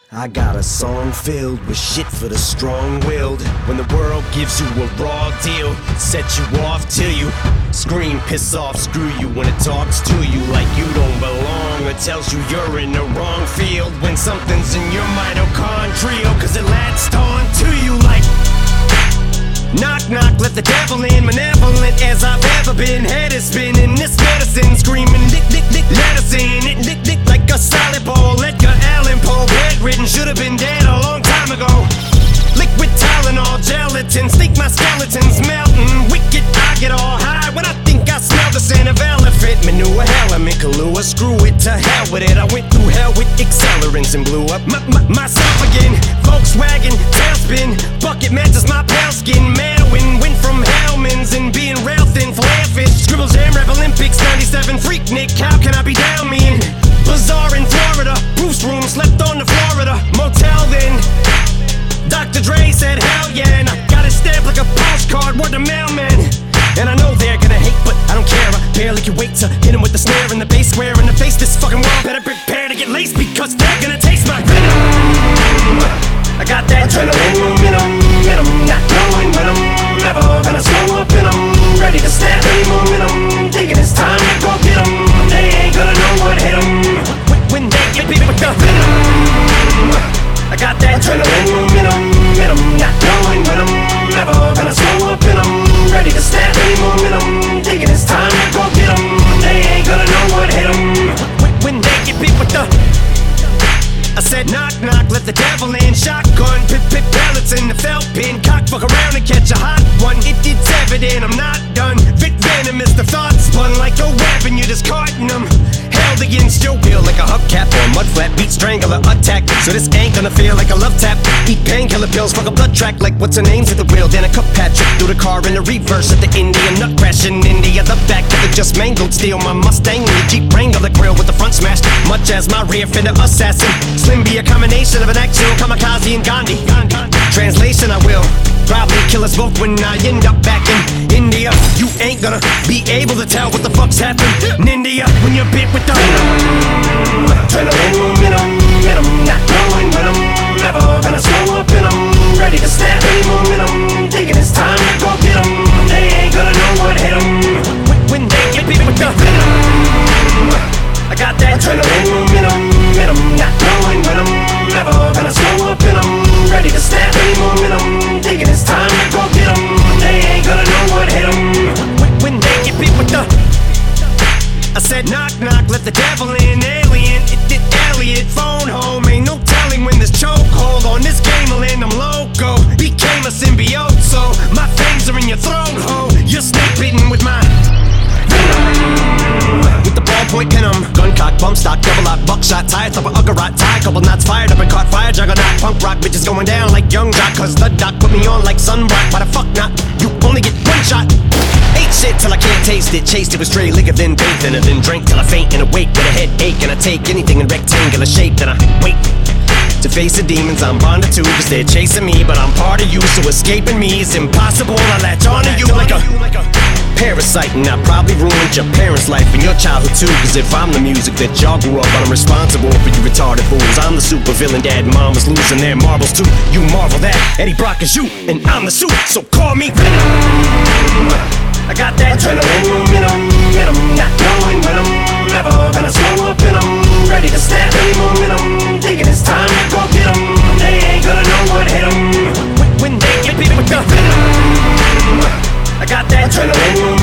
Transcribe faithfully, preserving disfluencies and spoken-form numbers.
I got a song filled with shit for the strong-willed. When the world gives you a raw deal, set you off till you scream, piss off, screw you. When it talks to you like you don't belong, or tells you you're in the wrong field. When something's in your mitochondrial, cause it latched on to you like knock, knock, let the devil in. Malevolent as I've ever been. Head is spinning, this medicine screaming, dick, dick, dick, let us in. It dick, dick like a solid ball. Edgar Allan Poe, bedridden, should've been dead a long time ago. Liquid Tylenol, gelatin, think my skeleton's melting. Wicked, I get all high when I think I smell the scent of elephant manure. Hell, I'm in Kahlua, screw it, to hell with it. I went through hell with accelerants and blew up my, my, myself again. Volkswagen, tailspin, bucket matches my pale skin. Manwin, went from Hellman's and being rail thin, flare fish. Scribble Jam, Rap Olympics, ninety-seven, Freaknik, how can I be down mean? Bazaar in Florida, Bruce room, slept on the Florida motel then. Doctor Dre said hell yeah, and I got it stamped like a postcard, word to mailman. And I know they're gonna hate, but I don't care. I barely can wait to hit him with the snare and the bass square in the face. This fucking world better prepare to get laced, because they're gonna taste my venom. I got that adrenaline momentum, and I'm not going when I'm never gonna slow up, and I'm ready to snap any momentum. Thinking it's time to go get 'em. They ain't gonna know what hit 'em when they get beat with the venom. I got that adrenaline momentum, and I'm not going when I'm never gonna slow up, and I'm ready to snap any momentum. Thinking it's time to go get 'em. They ain't gonna know what hit 'em when they get beat with the. I said knock, knock, let the devil in. Shotgun, pip, pip, pellets in the felt pin. Cock, fuck around and catch a hot one. It, it's evident I'm not done. Vic venom is the thought spun like a weapon, you're discarding them. Held against your will like a hubcap or a mud flat. Beat strangler attack, so this ain't gonna feel like a love tap. Eat painkiller pills, fuck a blood track like what's her name's at the wheel. Then a cup patch through the car in the reverse at the Indian nut crash in India. The back of the just mangled steel. My Mustang and the Jeep Wrangler grill with the front smashed, much as my rear fender assassin. Slim be a combination of an actual kamikaze and Gandhi. Translation, I will probably kill us both when I end up back in India. You ain't gonna be able to tell what the fuck's happened in India when you're bit with the venom. Adrenaline momentum, and I'm not going when I'm never gonna slow up, and I'm ready to snap any momentum. Thinking it's time to go get 'em. They ain't gonna know what hit 'em when they get bit with the venom. I got that adrenaline momentum, and I'm not going when I'm never gonna slow up, and I'm ready to snap any momentum. Thinking it's time to go get 'em. They ain't gonna know what hit 'em when they get beat with the. I said knock, knock, let the devil in. Alien, it did Elliot, phone home. Ain't no telling when this chokehold on this game will end. I'm loco, became a symbiote, so my fangs are in your throat, ho. You're snake bitten with my venom. With the ballpoint pin 'em, gun cock, bump stock, double lock, buckshot, tie top of Uggarot, tie, couple knots fired up and caught fire, juggernaut, punk rock, bitches going down like young jock, cause the doc put me on like sunblock. Why the fuck not? You only get one shot. Ate shit till I can't taste it, chased it with stray liquor, then bathed in it, then drank till I faint and awake with a headache, and I take anything in rectangular shape, then I wait to face the demons I'm bonded to, cause they're chasing me, but I'm part of you, so escaping me is impossible. I latch onto you like a parasite, and I probably ruined your parents' life and your childhood too, cause if I'm the music that y'all grew up on, I'm responsible for you retarded fools. I'm the super villain, dad and mom was losing their marbles too. You marvel that Eddie Brock is you, and I'm the suit, so call me Venom. I got that adrenaline momentum, and I'm not going when I'm never gonna slow up, and I'm ready to snap any momentum. Thinking it's time to go get 'em. They ain't gonna know what hit 'em when they get beat with the venom. I got that adrenaline momentum.